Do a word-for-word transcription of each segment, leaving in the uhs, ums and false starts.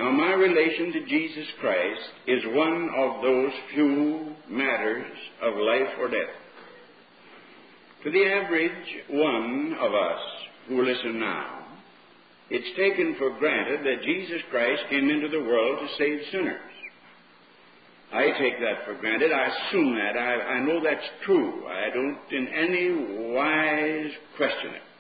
Now, my relation to Jesus Christ is one of those few matters of life or death. To the average one of us who listen now, it's taken for granted that Jesus Christ came into the world to save sinners. I take that for granted. I assume that. I, I know that's true. I don't in any wise question it.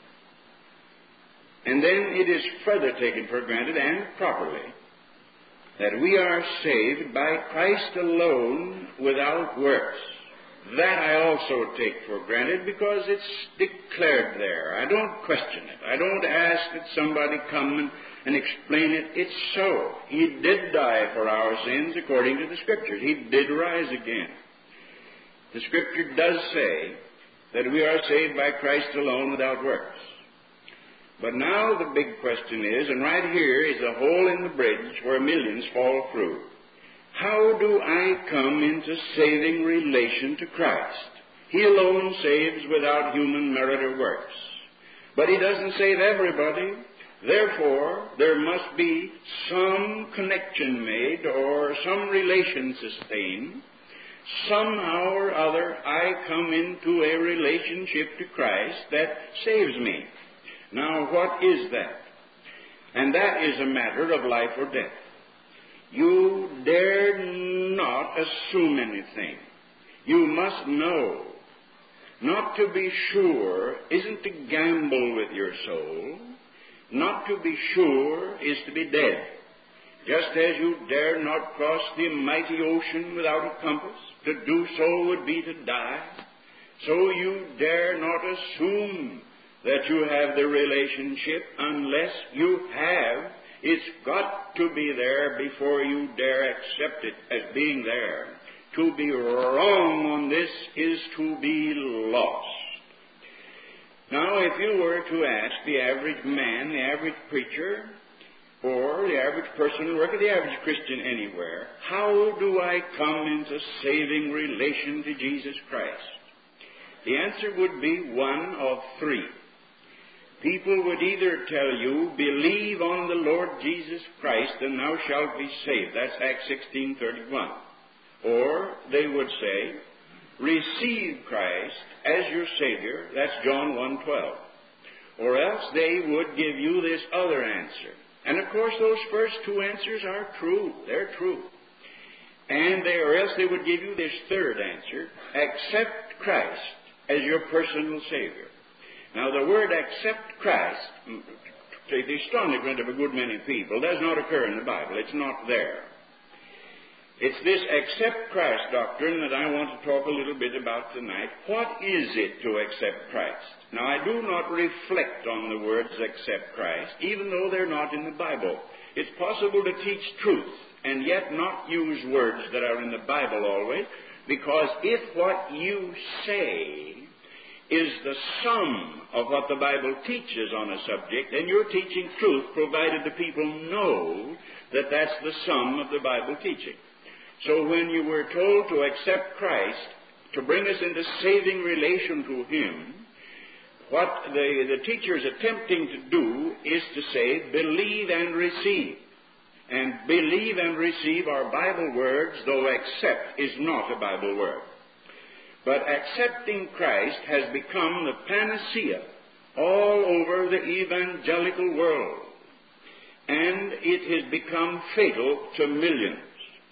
And then it is further taken for granted, and properly, that we are saved by Christ alone without works. That I also take for granted because it's declared there. I don't question it. I don't ask that somebody come and, and explain it. It's so. He did die for our sins according to the Scriptures. He did rise again. The Scripture does say that we are saved by Christ alone without works. But now the big question is, and right here is a hole in the bridge where millions fall through. How do I come into saving relation to Christ? He alone saves without human merit or works. But He doesn't save everybody. Therefore, there must be some connection made or some relation sustained. Somehow or other, I come into a relationship to Christ that saves me. Now, what is that? And that is a matter of life or death. You dare not assume anything. You must know. Not to be sure isn't to gamble with your soul. Not to be sure is to be dead. Just as you dare not cross the mighty ocean without a compass, to do so would be to die, so you dare not assume that you have the relationship unless you have. It's got to be there before you dare accept it as being there. To be wrong on this is to be lost. Now, if you were to ask the average man, the average preacher, or the average person who works, the average Christian anywhere, how do I come into saving relation to Jesus Christ? The answer would be one of three. People would either tell you, believe on the Lord Jesus Christ and thou shalt be saved. That's Acts sixteen thirty-one. Or they would say, receive Christ as your Savior. That's John one twelve. Or else they would give you this other answer. And of course those first two answers are true. They're true. And they, or else they would give you this third answer, accept Christ as your personal Savior. Now, the word accept Christ, to the astonishment of a good many people, does not occur in the Bible. It's not there. It's this accept Christ doctrine that I want to talk a little bit about tonight. What is it to accept Christ? Now, I do not reflect on the words accept Christ, even though they're not in the Bible. It's possible to teach truth and yet not use words that are in the Bible always, because if what you say is the sum of what the Bible teaches on a subject, then you're teaching truth, provided the people know that that's the sum of the Bible teaching. So when you were told to accept Christ, to bring us into saving relation to Him, what the, the teacher is attempting to do is to say, believe and receive. And believe and receive are Bible words, though accept is not a Bible word. But accepting Christ has become the panacea all over the evangelical world. And it has become fatal to millions.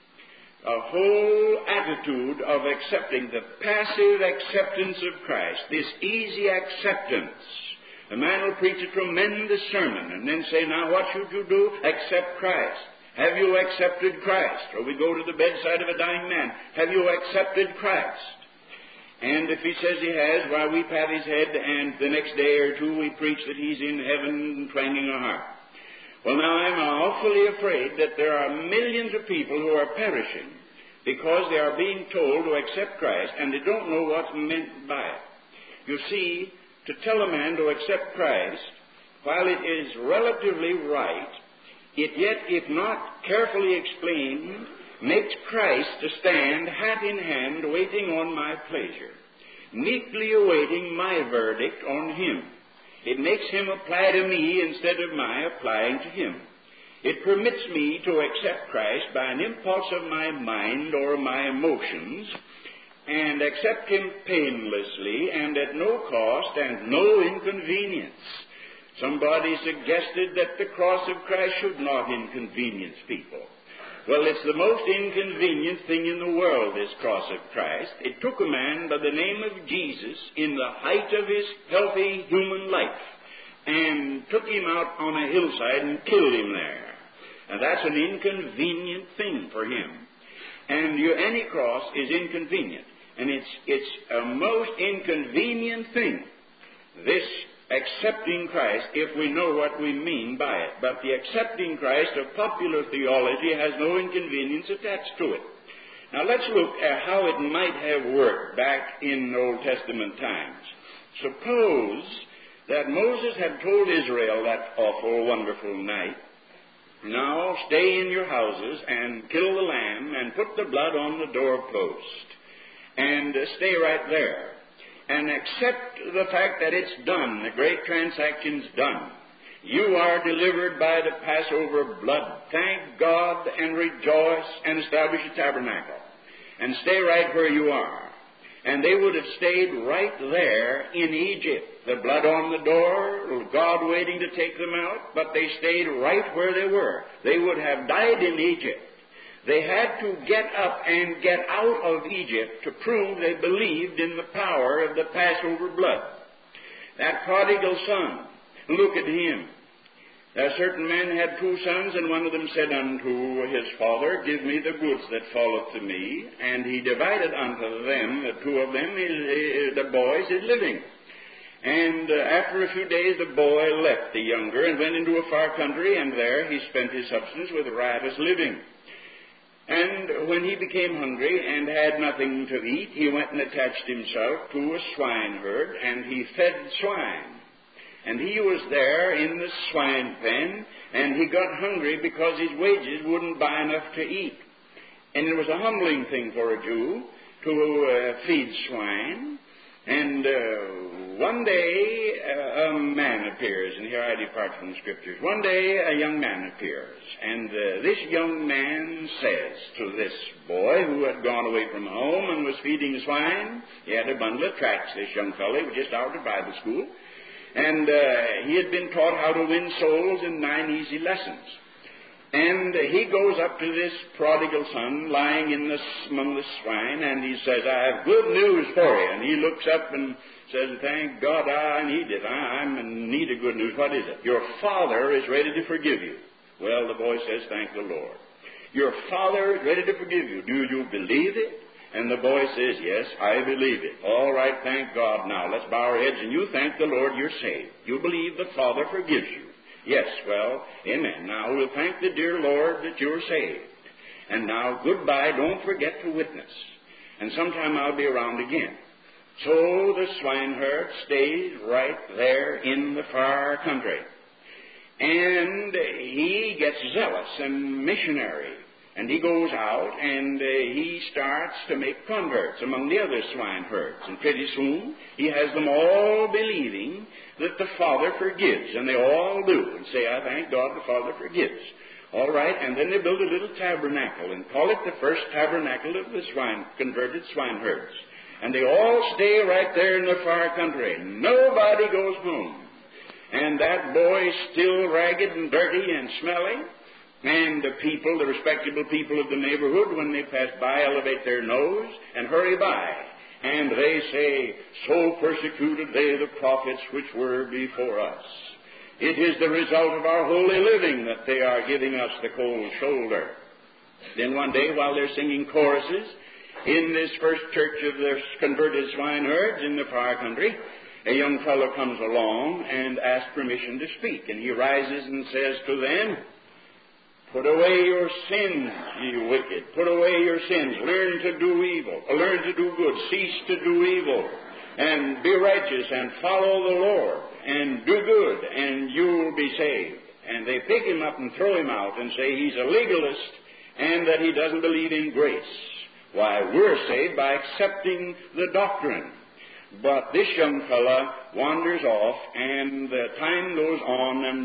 A whole attitude of accepting, the passive acceptance of Christ, this easy acceptance. A man will preach a tremendous sermon and then say, now what should you do? Accept Christ. Have you accepted Christ? Or we go to the bedside of a dying man. Have you accepted Christ? And if he says he has, why, we pat his head, and the next day or two we preach that he's in heaven twanging a harp. Well, now, I'm awfully afraid that there are millions of people who are perishing because they are being told to accept Christ, and they don't know what's meant by it. You see, to tell a man to accept Christ, while it is relatively right, it yet, if not carefully explained, makes Christ to stand hat in hand waiting on my pleasure, meekly awaiting my verdict on Him. It makes Him apply to me instead of my applying to Him. It permits me to accept Christ by an impulse of my mind or my emotions, and accept Him painlessly and at no cost and no inconvenience. Somebody suggested that the cross of Christ should not inconvenience people. Well, it's the most inconvenient thing in the world, this cross of Christ. It took a man by the name of Jesus in the height of his healthy human life and took him out on a hillside and killed him there. And that's an inconvenient thing for him. And your, any cross is inconvenient. And it's, it's a most inconvenient thing, this accepting Christ, if we know what we mean by it. But the accepting Christ of popular theology has no inconvenience attached to it. Now let's look at how it might have worked back in Old Testament times. Suppose that Moses had told Israel that awful, wonderful night, now stay in your houses and kill the lamb and put the blood on the doorpost and uh, stay right there and accept the fact that it's done, the great transaction's done. You are delivered by the Passover blood. Thank God and rejoice and establish a tabernacle and stay right where you are. And they would have stayed right there in Egypt. The blood on the door, God waiting to take them out, but they stayed right where they were. They would have died in Egypt. They had to get up and get out of Egypt to prove they believed in the power of the Passover blood. That prodigal son, look at him. A certain man had two sons, and one of them said unto his father, Give me the goods that falleth to me. And he divided unto them, the two of them, his, the boys, his living. And uh, after a few days the boy left the younger and went into a far country, and there he spent his substance with riotous living. And when he became hungry and had nothing to eat, he went and attached himself to a swineherd, and he fed swine. And he was there in the swine pen, and he got hungry because his wages wouldn't buy enough to eat. And it was a humbling thing for a Jew to uh, feed swine. And uh, one day uh, a man appears, and here I depart from the Scriptures. One day a young man appears, and uh, this young man says to this boy who had gone away from home and was feeding swine, he had a bundle of tracts, this young fellow, he was just out of Bible school, and uh, he had been taught how to win souls in nine easy lessons. And uh, he goes up to this prodigal son lying in the, among the swine, and he says, I have good news for you. And he looks up and says, Thank God I need it. I, I'm in need of good news. What is it? Your father is ready to forgive you. Well, the boy says, Thank the Lord. Your father is ready to forgive you. Do you believe it? And the boy says, Yes, I believe it. All right, thank God. Now, let's bow our heads, and you thank the Lord you're saved. You believe the Father forgives you. Yes, well, amen. Now, we'll thank the dear Lord that you're saved. And now, goodbye. Don't forget to witness. And sometime I'll be around again. So the swineherd stays right there in the far country. And he gets zealous and missionary. And he goes out and uh, he starts to make converts among the other swineherds. And pretty soon he has them all believing that the Father forgives. And they all do and say, I thank God the Father forgives. All right, and then they build a little tabernacle and call it the first tabernacle of the swine, converted swineherds. And they all stay right there in the far country. Nobody goes home. And that boy is still ragged and dirty and smelly. And the people, the respectable people of the neighborhood, when they pass by, elevate their nose and hurry by. And they say, So persecuted they the prophets which were before us. It is the result of our holy living that they are giving us the cold shoulder. Then one day, while they're singing choruses in this first church of the converted swineherds in the far country, a young fellow comes along and asks permission to speak. And he rises and says to them, Put away your sins, ye wicked. Put away your sins. Learn to do evil. Learn to do good. Cease to do evil. And be righteous and follow the Lord. And do good, and you'll be saved. And they pick him up and throw him out and say he's a legalist and that he doesn't believe in grace. Why, we're saved by accepting the doctrine. But this young fella wanders off, and the time goes on, and the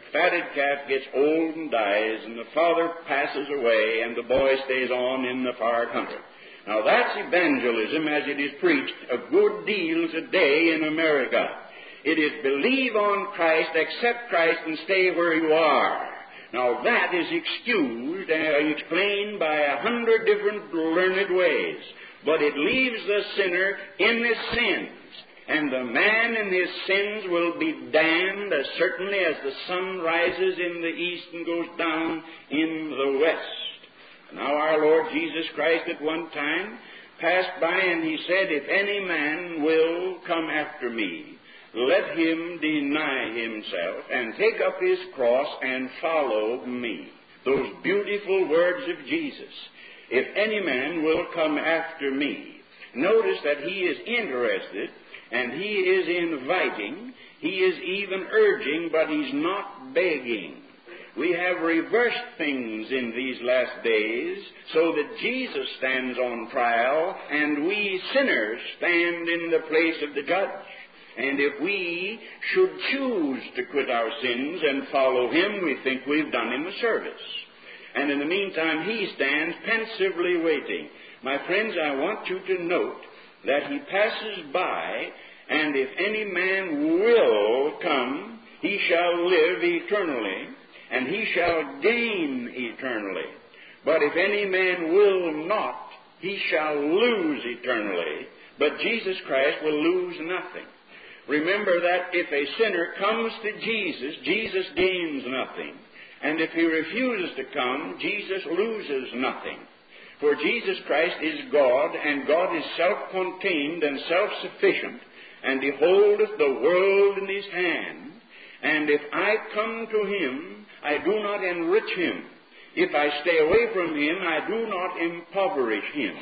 fatted calf gets old and dies, and the father passes away, and the boy stays on in the far country. Now that's evangelism as it is preached a good deal today in America. It is believe on Christ, accept Christ, and stay where you are. Now that is excused and explained by a hundred different learned ways, but it leaves the sinner in his sins. And the man in his sins will be damned as certainly as the sun rises in the east and goes down in the west. Now our Lord Jesus Christ at one time passed by and he said, if any man will come after me, let him deny himself and take up his cross and follow me. Those beautiful words of Jesus. If any man will come after me. Notice that he is interested and he is inviting, he is even urging, but he's not begging. We have reversed things in these last days so that Jesus stands on trial and we sinners stand in the place of the judge. And if we should choose to quit our sins and follow him, we think we've done him a service. And in the meantime, he stands pensively waiting. My friends, I want you to note that he passes by, and if any man will come, he shall live eternally, and he shall gain eternally. But if any man will not, he shall lose eternally, but Jesus Christ will lose nothing. Remember that if a sinner comes to Jesus, Jesus gains nothing. And if he refuses to come, Jesus loses nothing. For Jesus Christ is God, and God is self-contained and self-sufficient, and he holdeth the world in his hand. And if I come to him, I do not enrich him. If I stay away from him, I do not impoverish him.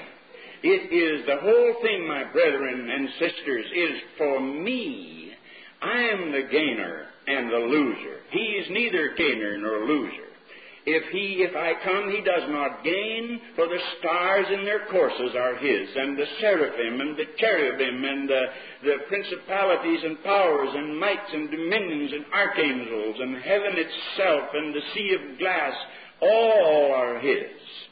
It is the whole thing, my brethren and sisters, is for me. I am the gainer and the loser. He is neither gainer nor loser. If he, if I come, he does not gain, for the stars in their courses are his, and the seraphim and the cherubim and the, the principalities and powers and mights and dominions and archangels and heaven itself and the sea of glass, all are his,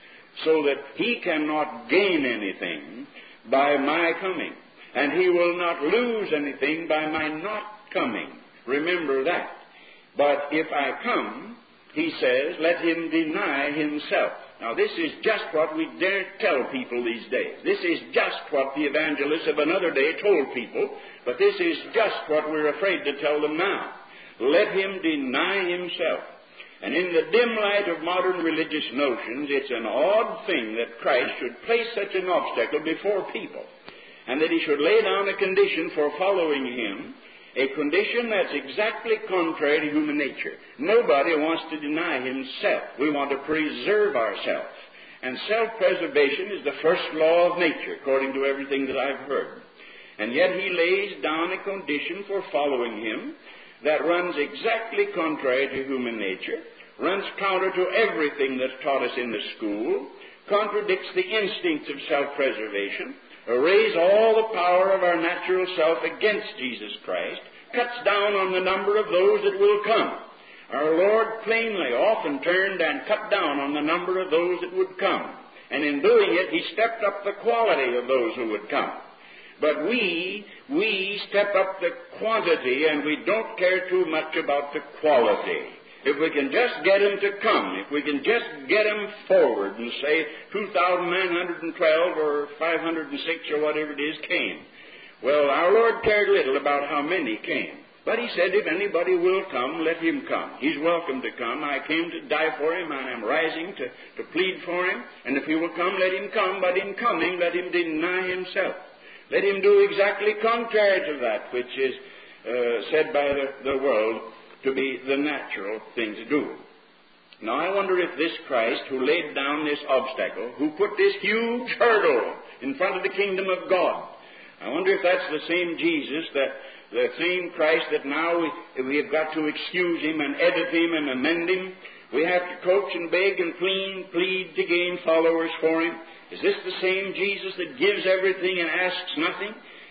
so that he cannot gain anything by my coming, and he will not lose anything by my not coming. Remember that. But if I come, he says, let him deny himself. Now this is just what we dare tell people these days. This is just what the evangelists of another day told people, but this is just what we're afraid to tell them now. Let him deny himself. And in the dim light of modern religious notions, it's an odd thing that Christ should place such an obstacle before people, and that he should lay down a condition for following him, a condition that's exactly contrary to human nature. Nobody wants to deny himself. We want to preserve ourselves. And self-preservation is the first law of nature, according to everything that I've heard. And yet he lays down a condition for following him that runs exactly contrary to human nature, runs counter to everything that's taught us in the school, contradicts the instincts of self-preservation, arrays all the power of our natural self against Jesus Christ, cuts down on the number of those that will come. Our Lord plainly often turned and cut down on the number of those that would come. And in doing it, he stepped up the quality of those who would come. But we, we step up the quantity, and we don't care too much about the quality. If we can just get them to come, if we can just get them forward and say two thousand nine hundred twelve or five hundred six or whatever it is came. Well, our Lord cared little about how many came. But he said, if anybody will come, let him come. He's welcome to come. I came to die for him, and I'm rising to, to plead for him. And if he will come, let him come. But in coming, let him deny himself. Let him do exactly contrary to that which is uh, said by the, the world to be the natural thing to do. Now, I wonder if this Christ, who laid down this obstacle, who put this huge hurdle in front of the kingdom of God, I wonder if that's the same Jesus, that the same Christ that now we, we have got to excuse him and edit him and amend him. We have to coax and beg and plead, plead to gain followers for him. Is this the same Jesus that gives everything and asks nothing?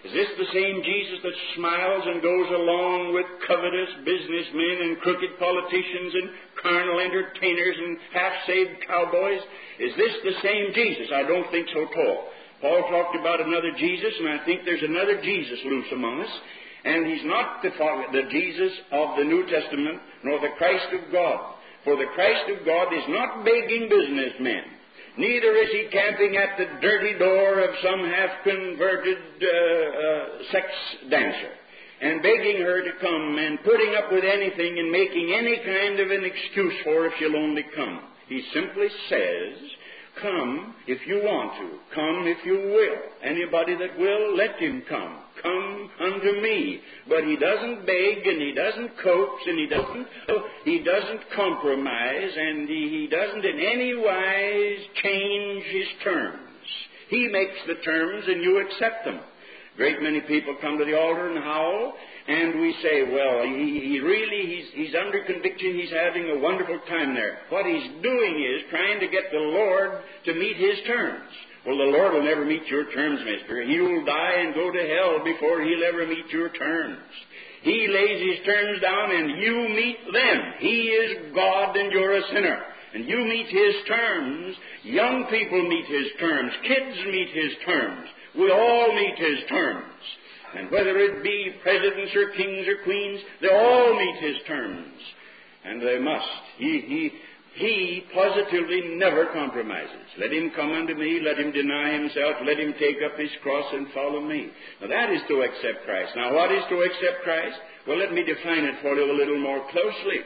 Is this the same Jesus that smiles and goes along with covetous businessmen and crooked politicians and carnal entertainers and half-saved cowboys? Is this the same Jesus? I don't think so at all. Paul talked about another Jesus, and I think there's another Jesus loose among us. And he's not the, the Jesus of the New Testament, nor the Christ of God. For the Christ of God is not begging businessmen. Neither is he camping at the dirty door of some half-converted uh, uh, sex dancer and begging her to come and putting up with anything and making any kind of an excuse for her if she'll only come. He simply says, come if you want to. Come if you will. Anybody that will, let him come. Come unto me. But he doesn't beg, and he doesn't coax, and he doesn't he doesn't compromise, and he, he doesn't in any wise change his terms. He makes the terms, and you accept them. Great many people come to the altar and howl, and we say, well, he, he really, he's, he's under conviction, he's having a wonderful time there. What he's doing is trying to get the Lord to meet his terms. Well, the Lord will never meet your terms, mister. You'll die and go to hell before he'll ever meet your terms. He lays his terms down and you meet them. He is God and you're a sinner. And you meet his terms. Young people meet his terms. Kids meet his terms. We all meet his terms. And whether it be presidents or kings or queens, they all meet his terms. And they must. He, he, he positively never compromises. Let him come unto me, let him deny himself, let him take up his cross and follow me. Now that is to accept Christ. Now what is to accept Christ? Well, let me define it for you a little more closely.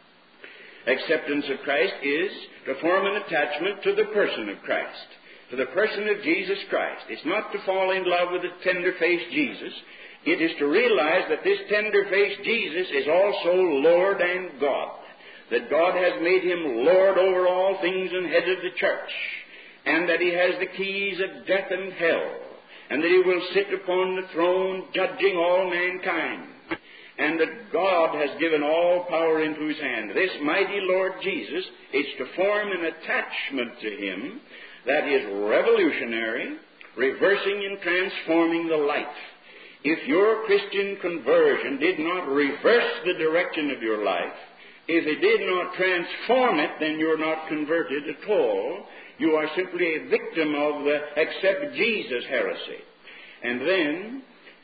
Acceptance of Christ is to form an attachment to the person of Christ, to the person of Jesus Christ. It's not to fall in love with the tender-faced Jesus. It is to realize that this tender-faced Jesus is also Lord and God, that God has made him Lord over all things and head of the church, and that he has the keys of death and hell, and that he will sit upon the throne judging all mankind, and that God has given all power into his hand. This mighty Lord Jesus is to form an attachment to him that is revolutionary, reversing and transforming the life. If your Christian conversion did not reverse the direction of your life, if it did not transform it, then you're not converted at all. You are simply a victim of the accept Jesus heresy. And then,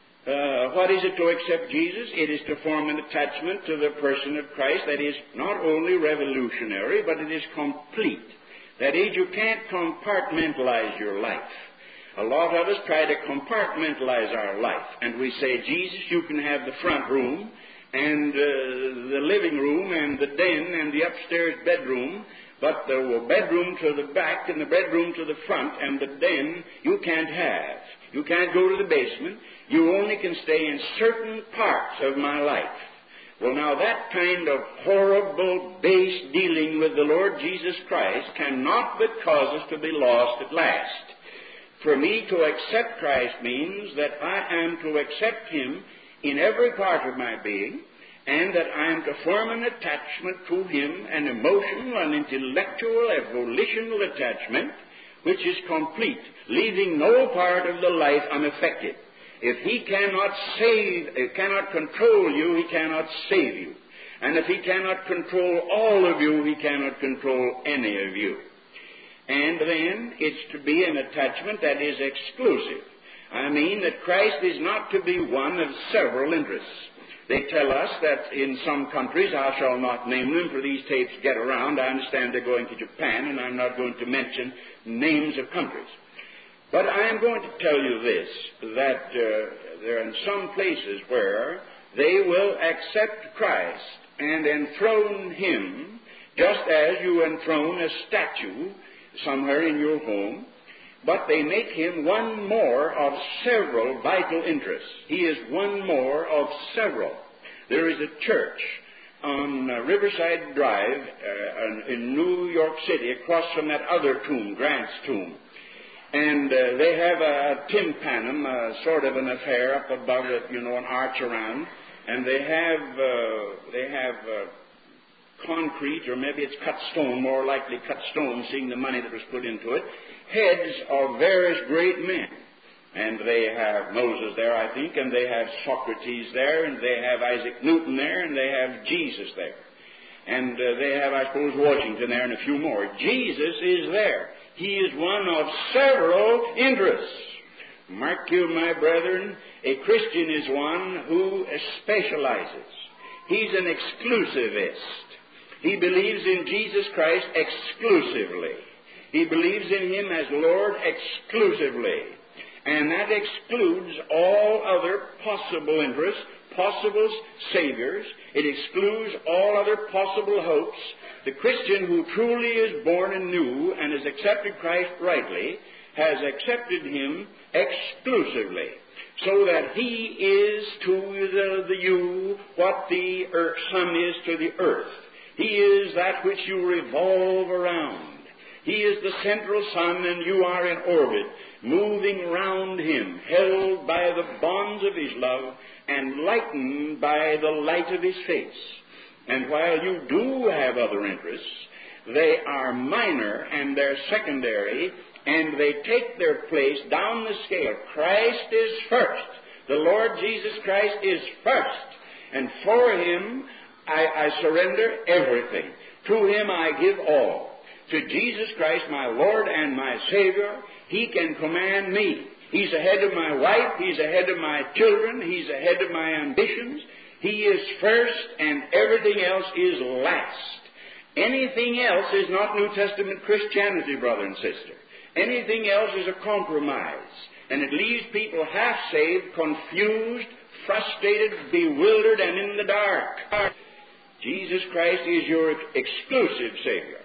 uh, what is it to accept Jesus? It is to form an attachment to the person of Christ that is not only revolutionary, but it is complete. That is, you can't compartmentalize your life. A lot of us try to compartmentalize our life. And we say, Jesus, you can have the front room, and uh, the living room, and the den, and the upstairs bedroom, but the bedroom to the back, and the bedroom to the front, and the den, you can't have. You can't go to the basement. You only can stay in certain parts of my life. Well, now, that kind of horrible, base dealing with the Lord Jesus Christ cannot but cause us to be lost at last. For me to accept Christ means that I am to accept him in every part of my being, and that I am to form an attachment to him, an emotional, an intellectual, a volitional attachment, which is complete, leaving no part of the life unaffected. If he cannot save, uh, cannot control you, he cannot save you. And if he cannot control all of you, he cannot control any of you. And then it's to be an attachment that is exclusive. I mean that Christ is not to be one of several interests. They tell us that in some countries, I shall not name them, for these tapes get around. I understand they're going to Japan, and I'm not going to mention names of countries. But I am going to tell you this, that uh, there are some places where they will accept Christ and enthrone him just as you enthrone a statue somewhere in your home, but they make him one more of several vital interests. He is one more of several. There is a church on uh, Riverside Drive uh, in New York City, across from that other tomb, Grant's tomb. And uh, they have a tympanum, uh, sort of an affair up above it, you know, an arch around. And they have, uh, they have uh, concrete, or maybe it's cut stone, more likely cut stone, seeing the money that was put into it, heads of various great men. And they have Moses there, I think, and they have Socrates there, and they have Isaac Newton there, and they have Jesus there. And uh, they have, I suppose, Washington there and a few more. Jesus is there. He is one of several interests. Mark you, my brethren, a Christian is one who specializes. He's an exclusivist. He believes in Jesus Christ exclusively. He believes in Him as Lord exclusively. And that excludes all other possible interests, possible saviors. It excludes all other possible hopes. The Christian who truly is born anew and has accepted Christ rightly has accepted Him exclusively, so that He is to the, the you what the earth, sun is to the earth. He is that which you revolve around. He is the central sun, and you are in orbit, moving round Him, held by the bonds of His love, and lightened by the light of His face. And while you do have other interests, they are minor and they're secondary, and they take their place down the scale. Christ is first. The Lord Jesus Christ is first. And for Him, I, I surrender everything. To Him I give all. To Jesus Christ, my Lord and my Savior, He can command me. He's ahead of my wife. He's ahead of my children. He's ahead of my ambitions. He is first, and everything else is last. Anything else is not New Testament Christianity, brother and sister. Anything else is a compromise, and it leaves people half-saved, confused, frustrated, bewildered, and in the dark. Jesus Christ is your exclusive Savior.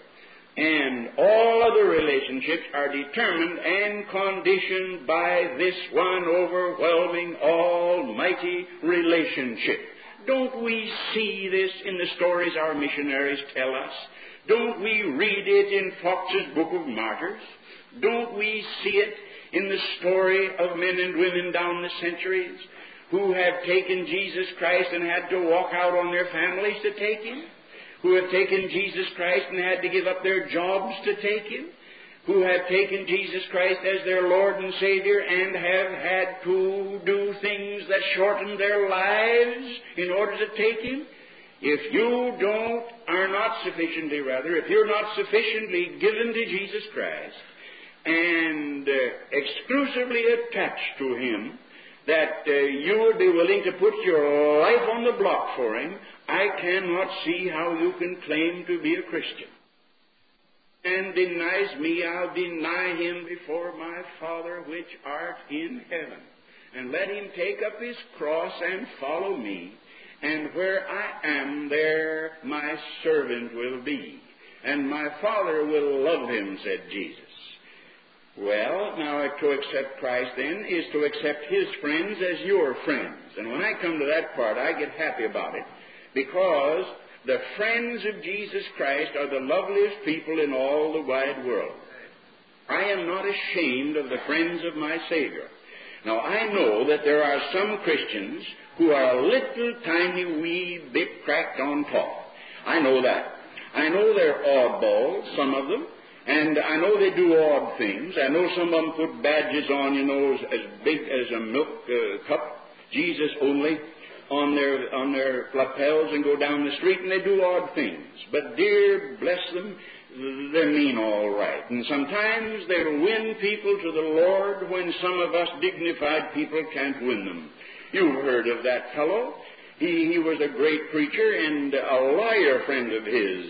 And all other relationships are determined and conditioned by this one overwhelming, almighty relationship. Don't we see this in the stories our missionaries tell us? Don't we read it in Fox's Book of Martyrs? Don't we see it in the story of men and women down the centuries who have taken Jesus Christ and had to walk out on their families to take Him? Who have taken Jesus Christ and had to give up their jobs to take Him? Who have taken Jesus Christ as their Lord and Savior and have had to do things that shorten their lives in order to take Him? If you don't, are not sufficiently, rather, if you're not sufficiently given to Jesus Christ and uh, exclusively attached to Him, that uh, you would be willing to put your life on the block for Him, I cannot see how you can claim to be a Christian. And denies me, I'll deny him before my Father which art in heaven. And let him take up his cross and follow me. And where I am, there my servant will be. And my Father will love him, said Jesus. Well, now to accept Christ then is to accept His friends as your friends. And when I come to that part, I get happy about it, because the friends of Jesus Christ are the loveliest people in all the wide world. I am not ashamed of the friends of my Savior. Now, I know that there are some Christians who are a little tiny wee bit cracked on top. I know that. I know they're oddballs, some of them. And I know they do odd things. I know some of them put badges on, you know, as, as big as a milk uh, cup, Jesus only, on their on their lapels and go down the street, and they do odd things. But dear, bless them, they're mean all right. And sometimes they'll win people to the Lord when some of us dignified people can't win them. You've heard of that fellow. He, he was a great preacher, and a lawyer friend of his,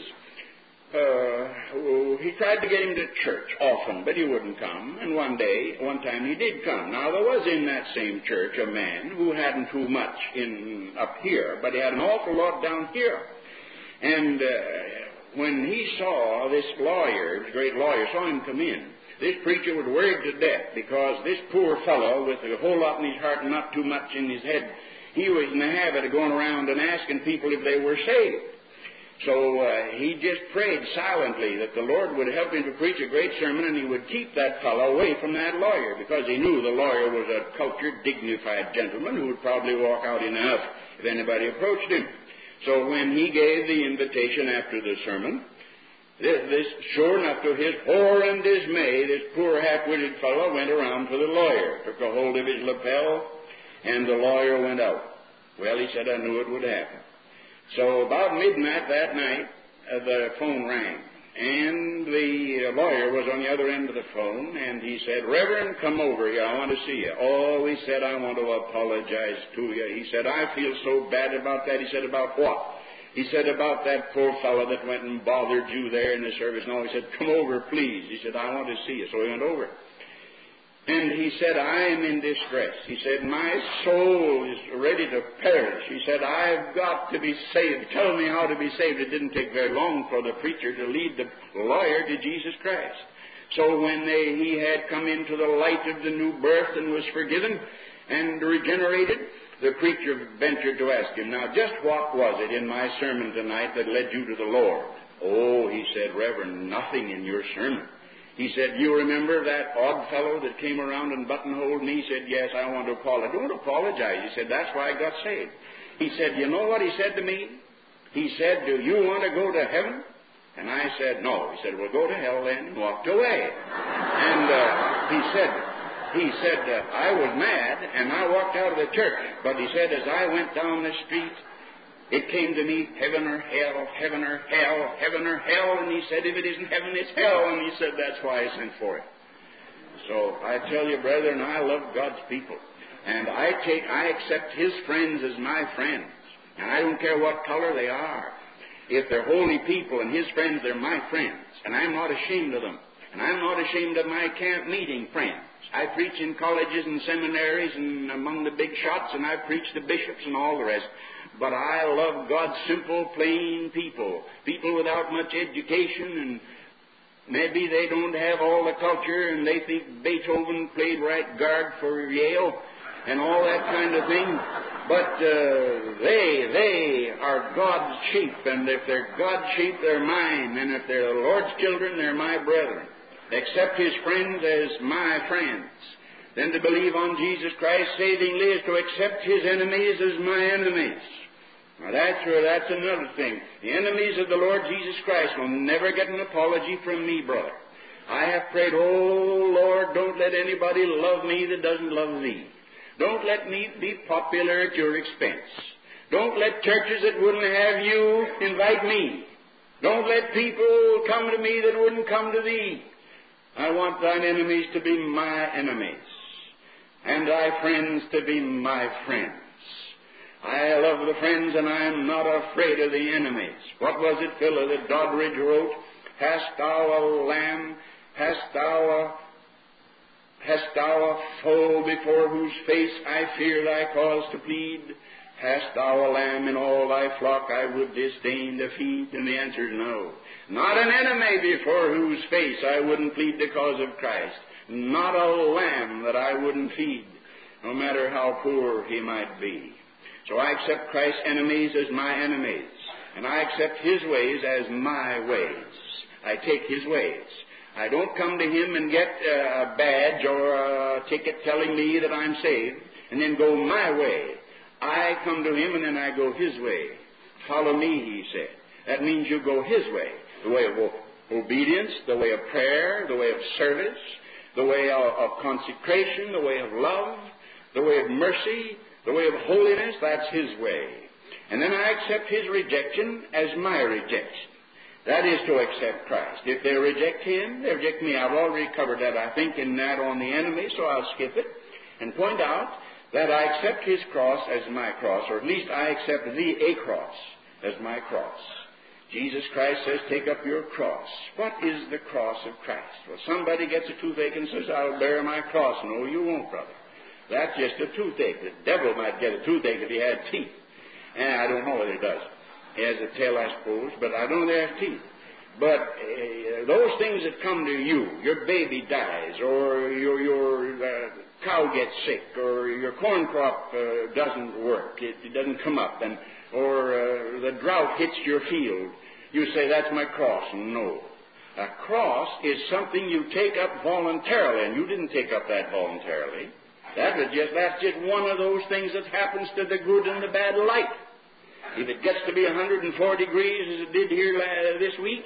Uh, he tried to get him to church often, but he wouldn't come. And one day, one time he did come. Now, there was in that same church a man who hadn't too much in up here, but he had an awful lot down here. And uh, when he saw this lawyer, this great lawyer, saw him come in, this preacher was worried to death, because this poor fellow with a whole lot in his heart and not too much in his head, he was in the habit of going around and asking people if they were saved. So uh, he just prayed silently that the Lord would help him to preach a great sermon, and he would keep that fellow away from that lawyer, because he knew the lawyer was a cultured, dignified gentleman who would probably walk out in a huff if anybody approached him. So when he gave the invitation after the sermon, This, this, sure enough, to his horror and dismay, this poor half-witted fellow went around to the lawyer, took a hold of his lapel, and the lawyer went out. Well, he said, I knew it would happen. So about midnight that night, uh, the phone rang, and the lawyer was on the other end of the phone, and he said, Reverend, come over here. I want to see you. Oh, he said, I want to apologize to you. He said, I feel so bad about that. He said, about what? He said, about that poor fellow that went and bothered you there in the service. No, he said, come over, please. He said, I want to see you. So he went over. And he said, I am in distress. He said, my soul is ready to perish. He said, I've got to be saved. Tell me how to be saved. It didn't take very long for the preacher to lead the lawyer to Jesus Christ. So when they, he had come into the light of the new birth and was forgiven and regenerated, the preacher ventured to ask him, now just what was it in my sermon tonight that led you to the Lord? Oh, he said, Reverend, nothing in your sermon. He said, you remember that odd fellow that came around and buttonholed me? He said, yes, I want to apologize. Don't apologize. He said, that's why I got saved. He said, you know what he said to me? He said, do you want to go to heaven? And I said, no. He said, well, go to hell then, and walked away. And uh, he said, he said, uh, I was mad, and I walked out of the church. But he said, as I went down the street, it came to me, heaven or hell, heaven or hell, heaven or hell. And he said, if it isn't heaven, it's hell. And he said, that's why I sent for it. So I tell you, brethren, I love God's people. And I take, I accept His friends as my friends. And I don't care what color they are. If they're holy people and His friends, they're my friends. And I'm not ashamed of them. And I'm not ashamed of my camp meeting friends. I preach in colleges and seminaries and among the big shots, and I preach to bishops and all the rest. But I love God's simple, plain people, people without much education, and maybe they don't have all the culture, and they think Beethoven played right guard for Yale and all that kind of thing. But uh, they, they are God's sheep, and if they're God's sheep, they're mine, and if they're the Lord's children, they're my brethren. Accept His friends as my friends. Then to believe on Jesus Christ savingly is to accept His enemies as my enemies. Now that's where that's another thing. The enemies of the Lord Jesus Christ will never get an apology from me, brother. I have prayed, oh Lord, don't let anybody love me that doesn't love Thee. Don't let me be popular at your expense. Don't let churches that wouldn't have you invite me. Don't let people come to me that wouldn't come to Thee. I want Thine enemies to be my enemies, and Thy friends to be my friends. I love the friends, and I am not afraid of the enemies. What was it, Philip, that Doddridge wrote? Hast thou a lamb? Hast thou a, hast thou a foe before whose face I fear thy cause to plead? Hast thou a lamb in all thy flock I would disdain to feed? And the answer is no. Not an enemy before whose face I wouldn't plead the cause of Christ. Not a lamb that I wouldn't feed, no matter how poor he might be. So I accept Christ's enemies as my enemies, and I accept His ways as my ways. I take His ways. I don't come to Him and get a badge or a ticket telling me that I'm saved and then go my way. I come to Him and then I go His way. Follow me, He said. That means you go His way. The way of obedience, the way of prayer, the way of service, the way of, of consecration, the way of love, the way of mercy, the way of holiness. That's His way. And then I accept His rejection as my rejection. That is to accept Christ. If they reject Him, they reject me. I've already covered that, I think, in that on the enemy, so I'll skip it and point out that I accept His cross as my cross, or at least I accept the a cross as my cross. Jesus Christ says, take up your cross. What is the cross of Christ? Well, somebody gets a toothache and says, I'll bear my cross. No, you won't, brother. That's just a toothache. The devil might get a toothache if he had teeth. And I don't know whether he does. He has a tail, I suppose, but I don't know they have teeth. But uh, those things that come to you, your baby dies, or your, your uh, cow gets sick, or your corn crop uh, doesn't work, it, it doesn't come up, and or uh, the drought hits your field, you say, that's my cross. No. A cross is something you take up voluntarily, and you didn't take up that voluntarily. That was just, that's just one of those things that happens to the good and the bad alike. If it gets to be one hundred four degrees, as it did here uh, this week,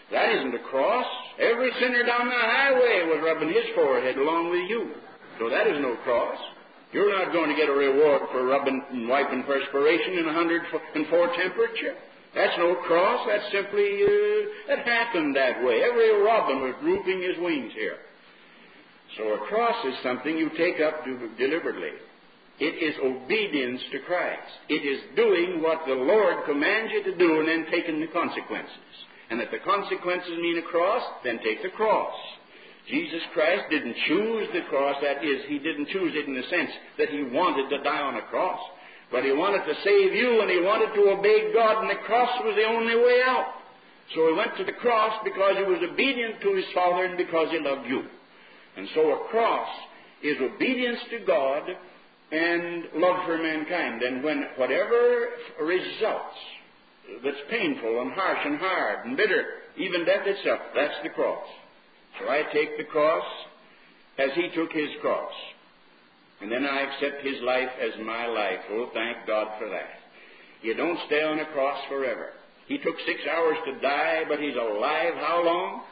That isn't a cross. Every sinner down the highway was rubbing his forehead along with you. So that is no cross. You're not going to get a reward for rubbing and wiping perspiration in one hundred four temperature. That's no cross. That's simply, uh, it happened that way. Every robin was drooping his wings here. So a cross is something you take up deliberately. It is obedience to Christ. It is doing what the Lord commands you to do and then taking the consequences. And if the consequences mean a cross, then take the cross. Jesus Christ didn't choose the cross. That is, He didn't choose it in the sense that He wanted to die on a cross. But He wanted to save you, and He wanted to obey God, and the cross was the only way out. So He went to the cross because He was obedient to His Father and because He loved you. And so a cross is obedience to God and love for mankind. And when whatever results that's painful and harsh and hard and bitter, even death itself, that's the cross. So I take the cross as He took His cross. And then I accept His life as my life. Oh, thank God for that. You don't stay on a cross forever. He took six hours to die, but He's alive how long?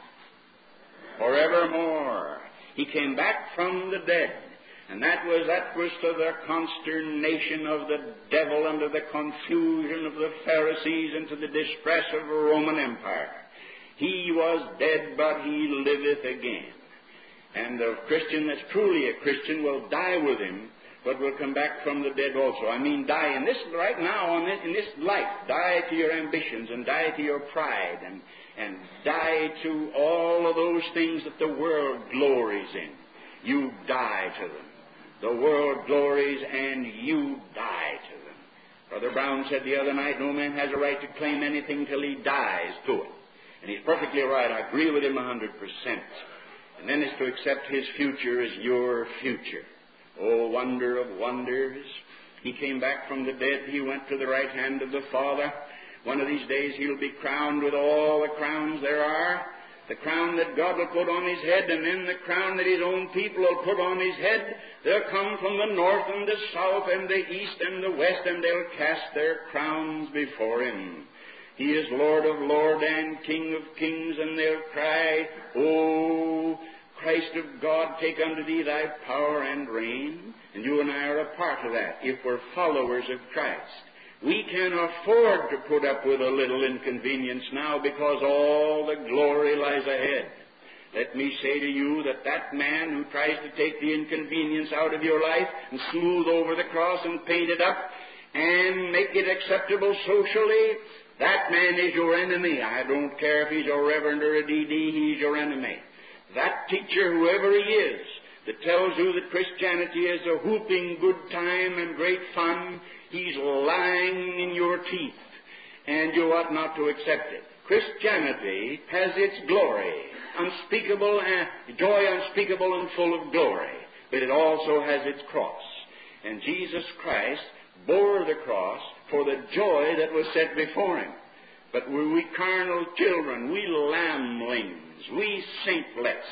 Forevermore. He came back from the dead. And that was, that was to the consternation of the devil and to the confusion of the Pharisees and to the distress of the Roman Empire. He was dead, but He liveth again. And the Christian that's truly a Christian will die with Him, but will come back from the dead also. I mean, die in this, right now, on this, in this life. Die to your ambitions and die to your pride and, and die to all of those things that the world glories in. You die to them. The world glories and you die to them. Brother Brown said the other night, no man has a right to claim anything till he dies to it. And he's perfectly right. I agree with him a hundred percent. And then it's to accept His future as your future. Oh, wonder of wonders. He came back from the dead. He went to the right hand of the Father. One of these days He'll be crowned with all the crowns there are. The crown that God will put on His head, and then the crown that His own people will put on His head. They'll come from the north and the south and the east and the west, and they'll cast their crowns before Him. He is Lord of lords and King of kings, and they'll cry, O Christ of God, take unto Thee Thy power and reign. And you and I are a part of that if we're followers of Christ. We can afford to put up with a little inconvenience now because all the glory lies ahead. Let me say to you that that man who tries to take the inconvenience out of your life and smooth over the cross and paint it up and make it acceptable socially, that man is your enemy. I don't care if he's a reverend or a D D, he's your enemy. That teacher, whoever he is, that tells you that Christianity is a whooping good time and great fun, he's lying in your teeth, and you ought not to accept it. Christianity has its glory, unspeakable and joy unspeakable and full of glory, but it also has its cross. And Jesus Christ bore the cross for the joy that was set before Him. But were we carnal children, we lamblings, we saintlets,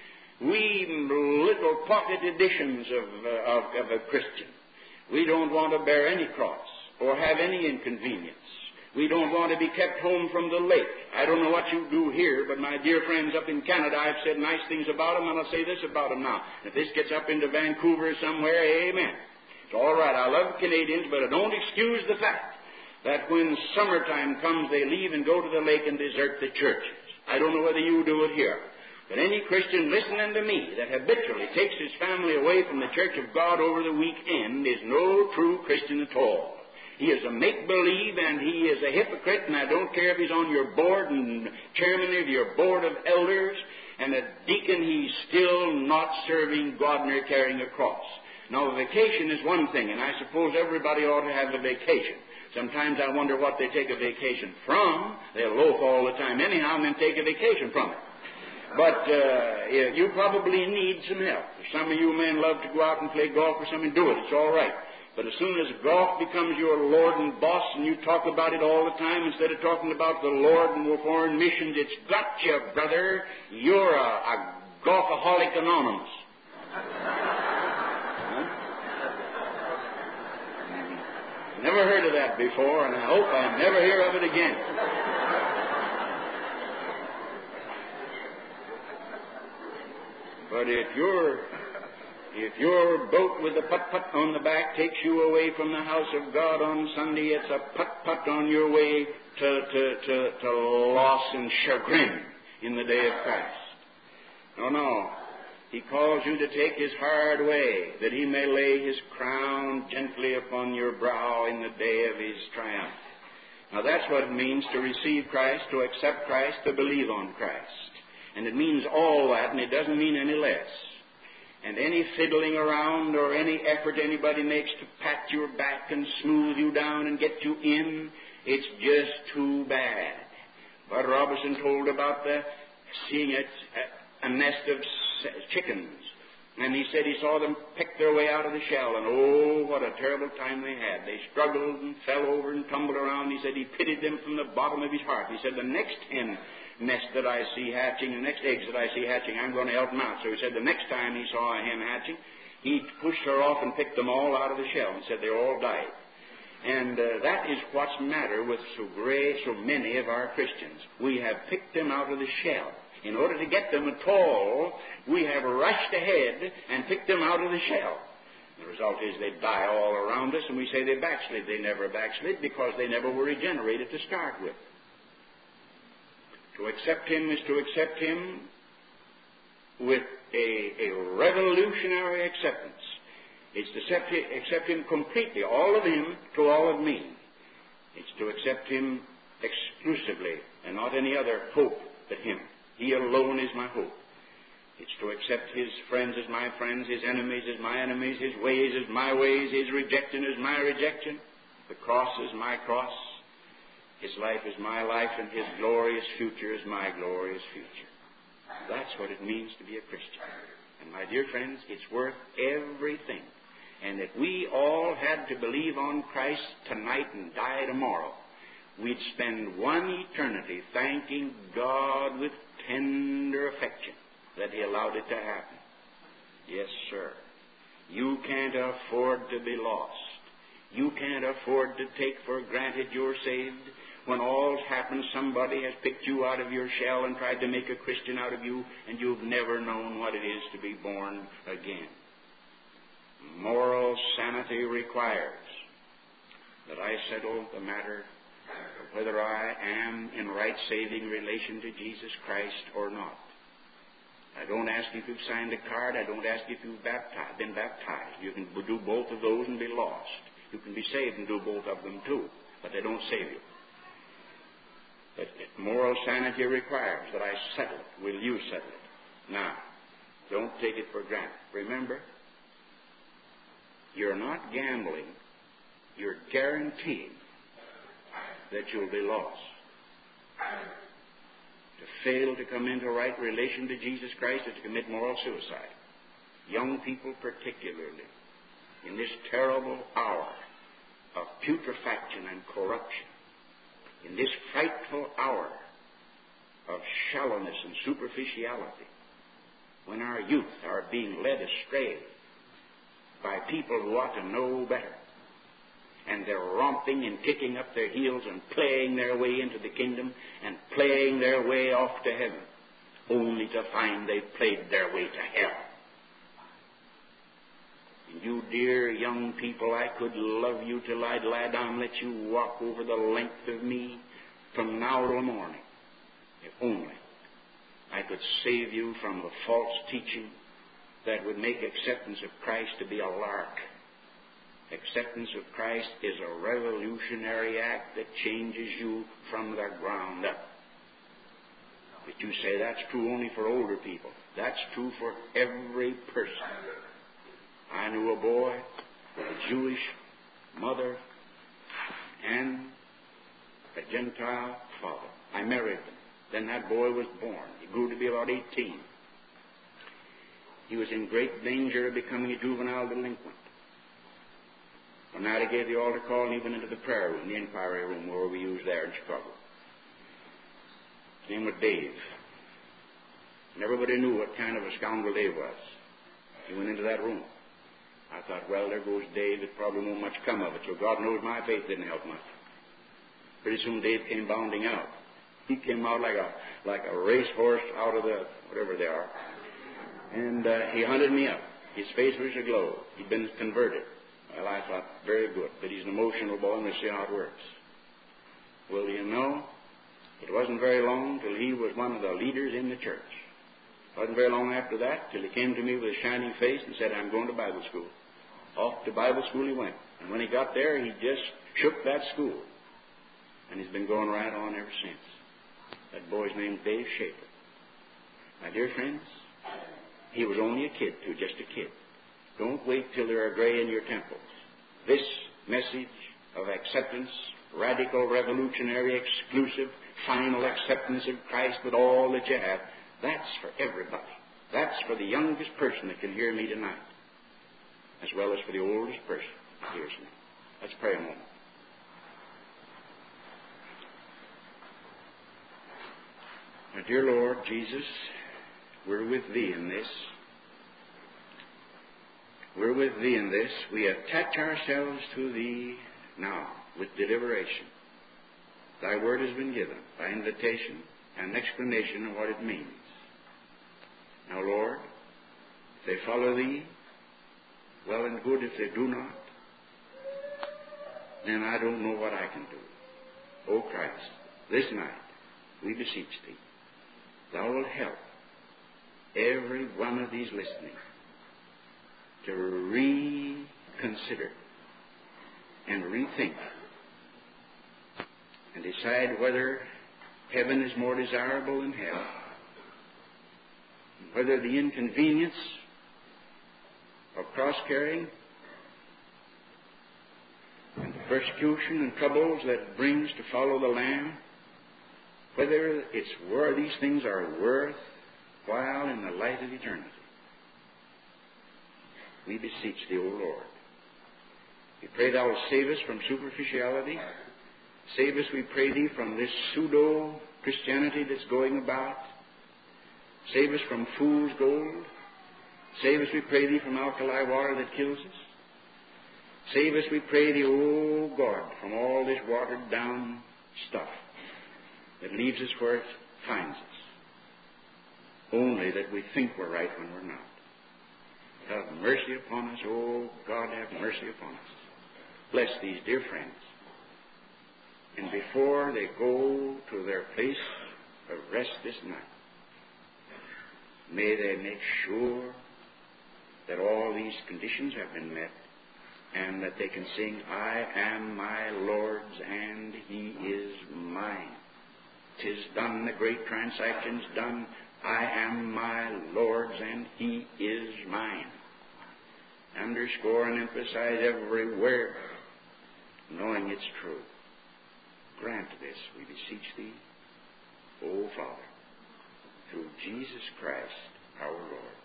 we little pocket editions of, uh, of, of a Christian, we don't want to bear any cross or have any inconvenience. We don't want to be kept home from the lake. I don't know what you do here, but my dear friends up in Canada, I've said nice things about them, and I'll say this about them now. If this gets up into Vancouver somewhere, amen. It's all right. I love Canadians, but it don't excuse the fact that when summertime comes, they leave and go to the lake and desert the churches. I don't know whether you do it here. But any Christian listening to me that habitually takes his family away from the church of God over the weekend is no true Christian at all. He is a make-believe and he is a hypocrite, and I don't care if he's on your board and chairman of your board of elders and a deacon, he's still not serving God nor carrying a cross. Now, a vacation is one thing, and I suppose everybody ought to have a vacation. Sometimes I wonder what they take a vacation from. They'll loaf all the time anyhow and then take a vacation from it. But uh, you probably need some help. If some of you men love to go out and play golf or something, do it. It's all right. But as soon as golf becomes your lord and boss and you talk about it all the time instead of talking about the Lord and foreign missions, it's got you, brother. You're a, a golfaholic anonymous. Never heard of that before, and I hope I never hear of it again. But if your if your boat with the putt-putt on the back takes you away from the house of God on Sunday, it's a putt-putt on your way to, to, to, to loss and chagrin in the day of Christ. No, no. He calls you to take His hard way, that He may lay His crown gently upon your brow in the day of His triumph. Now that's what it means to receive Christ, to accept Christ, to believe on Christ. And it means all that, and it doesn't mean any less. And any fiddling around or any effort anybody makes to pat your back and smooth you down and get you in, it's just too bad. Bud Robinson told about the seeing a, a nest of chickens, and he said he saw them pick their way out of the shell, and oh, what a terrible time they had. They struggled and fell over and tumbled around. He said he pitied them from the bottom of his heart. He said, the next hen nest that I see hatching, the next eggs that I see hatching, I'm going to help them out. So he said the next time he saw a hen hatching, he pushed her off and picked them all out of the shell, and said they all died. And uh, that is what's the matter with so great, so many of our Christians. We have picked them out of the shell. In order to get them at all, we have rushed ahead and picked them out of the shell. The result is they die all around us, and we say they backslid. They never backslid because they never were regenerated to start with. To accept Him is to accept Him with a, a revolutionary acceptance. It's to accept, accept Him completely, all of Him to all of me. It's to accept Him exclusively and not any other hope but Him. He alone is my hope. It's to accept His friends as my friends, His enemies as my enemies, His ways as my ways, His rejection as my rejection, the cross as my cross, His life is my life, and His glorious future is my glorious future. That's what it means to be a Christian. And my dear friends, it's worth everything. And if we all had to believe on Christ tonight and die tomorrow, we'd spend one eternity thanking God with tender affection that He allowed it to happen. Yes, sir. You can't afford to be lost. You can't afford to take for granted you're saved. When all's happened, somebody has picked you out of your shell and tried to make a Christian out of you, and you've never known what it is to be born again. Moral sanity requires that I settle the matter of whether I am in right saving relation to Jesus Christ or not. I don't ask you if you've signed a card. I don't ask you if you've baptized, been baptized. You can do both of those and be lost. You can be saved and do both of them too, but they don't save you. But moral sanity requires that I settle it. Will you settle it? Now, don't take it for granted. Remember, you're not gambling. You're guaranteeing that you'll be lost. To fail to come into right relation to Jesus Christ is to commit moral suicide. Young people particularly, in this terrible hour of putrefaction and corruption, in this frightful hour of shallowness and superficiality, when our youth are being led astray by people who ought to know better, and they're romping and kicking up their heels and playing their way into the kingdom and playing their way off to heaven, only to find they've played their way to hell. And you dear young people, I could love you till I'd lie down and let you walk over the length of me from now till morning. If only I could save you from the false teaching that would make acceptance of Christ to be a lark. Acceptance of Christ is a revolutionary act that changes you from the ground up. But you say that's true only for older people. That's true for every person. I knew a boy with a Jewish mother and a Gentile father. I married them. Then that boy was born. He grew to be about eighteen. He was in great danger of becoming a juvenile delinquent. One night I gave the altar call and he went into the prayer room, the inquiry room where we used there in Chicago. His name was Dave. And everybody knew what kind of a scoundrel Dave was. He went into that room. I thought, well, there goes Dave. It probably won't much come of it. So God knows my faith didn't help much. Pretty soon Dave came bounding out. He came out like a like a racehorse out of the, whatever they are, And uh, he hunted me up. His face was aglow. He'd been converted. Well, I thought, very good. But he's an emotional boy, and we'll see how it works. Well, you know, it wasn't very long till he was one of the leaders in the church. It wasn't very long after that till he came to me with a shining face and said, I'm going to Bible school. Off to Bible school he went. And when he got there, he just shook that school. And he's been going right on ever since. That boy's name's Dave Schaefer. My dear friends, he was only a kid, too, just a kid. Don't wait till there are gray in your temples. This message of acceptance, radical, revolutionary, exclusive, final acceptance of Christ with all that you have, that's for everybody. That's for the youngest person that can hear me tonight, as well as for the oldest person that hears me. Let's pray a moment. My dear Lord Jesus, we're with Thee in this. We're with Thee in this. We attach ourselves to Thee now with deliberation. Thy word has been given, Thy invitation, and explanation of what it means. Now, Lord, if they follow Thee, well and good. If they do not, then I don't know what I can do. O Christ, this night we beseech Thee, Thou wilt help every one of these listening to reconsider and rethink and decide whether heaven is more desirable than hell, and whether the inconvenience of cross-carrying and the persecution and troubles that it brings to follow the Lamb, whether it's where these things are worthwhile in the light of eternity. We beseech Thee, O Lord. We pray Thou wilt save us from superficiality. Save us, we pray Thee, from this pseudo-Christianity that's going about. Save us from fool's gold. Save us, we pray Thee, from alkali water that kills us. Save us, we pray Thee, O God, from all this watered-down stuff that leaves us where it finds us. Only that we think we're right when we're not. Have mercy upon us, O God, have mercy upon us. Bless these dear friends. And before they go to their place of rest this night, may they make sure that all these conditions have been met, and that they can sing, I am my Lord's, and He is mine. 'Tis done, the great transaction's done. I am my Lord's, and He is mine. Underscore and emphasize every word, knowing it's true. Grant this, we beseech Thee, O Father, through Jesus Christ our Lord.